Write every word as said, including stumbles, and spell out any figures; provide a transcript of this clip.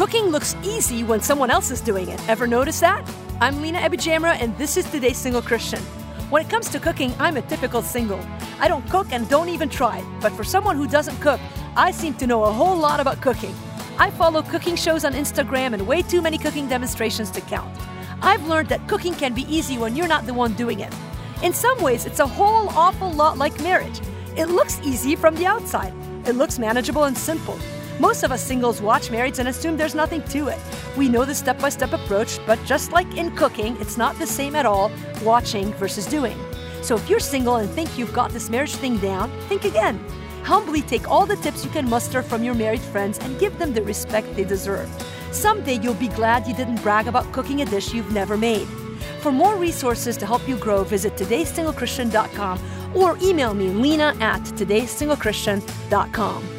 Cooking looks easy when someone else is doing it. Ever notice that? I'm Lena Ebijamra, and this is Today's Single Christian. When it comes to cooking, I'm a typical single. I don't cook and don't even try. But for someone who doesn't cook, I seem to know a whole lot about cooking. I follow cooking shows on Instagram and way too many cooking demonstrations to count. I've learned that cooking can be easy when you're not the one doing it. In some ways, it's a whole awful lot like marriage. It looks easy from the outside. It looks manageable and simple. Most of us singles watch Marrieds and assume there's nothing to it. We know the step-by-step approach, but just like in cooking, it's not the same at all, watching versus doing. So if you're single and think you've got this marriage thing down, think again. Humbly take all the tips you can muster from your married friends and give them the respect they deserve. Someday you'll be glad you didn't brag about cooking a dish you've never made. For more resources to help you grow, visit todays single christian dot com or email me, Lena at todays single christian dot com.